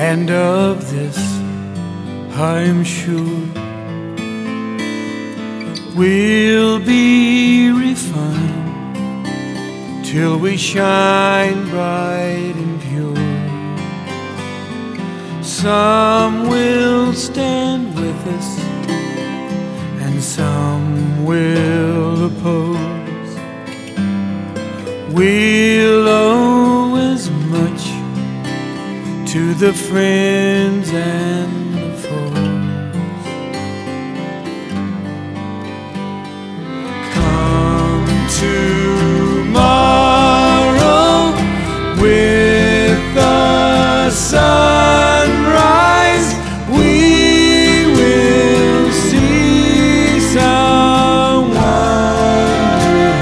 and of this I'm sure. We'll be refined till we shine bright and pure. Some will stand with us and some will oppose. We'll owe as much to the friends and the foes. Come tomorrow with the sunrise, we will see someone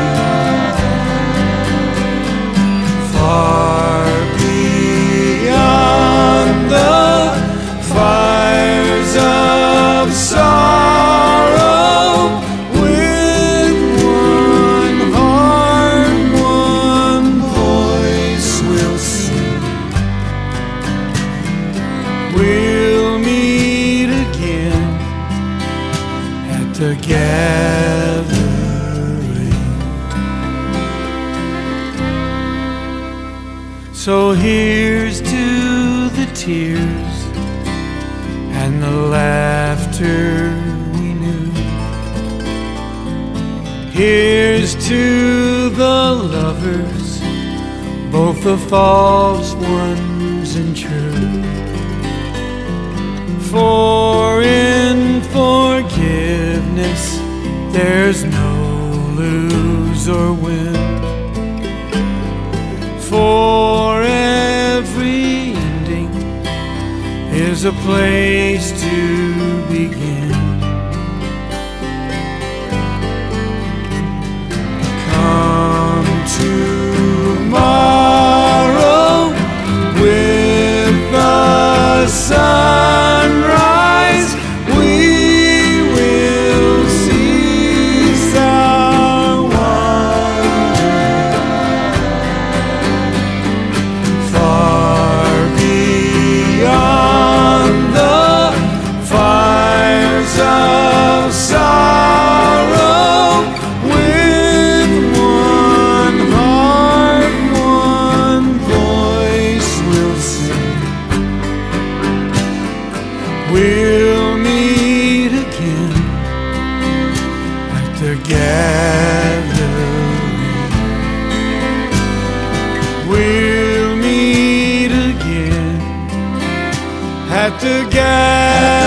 far beyond the fires of sorrow. With one heart, one voice we'll sing. We'll meet again at the gathering. So here's to the tears and the laughter we knew. Here's to the lovers, both the false ones and true. For in forgiveness there's no lose or win. For every ending is a place to begin. Come tomorrow with the sunrise, we will see someone far beyond the fires of sorrow. With one heart, one voice we'll sing. We'll meet again at the gathering. We'll meet again at the gathering.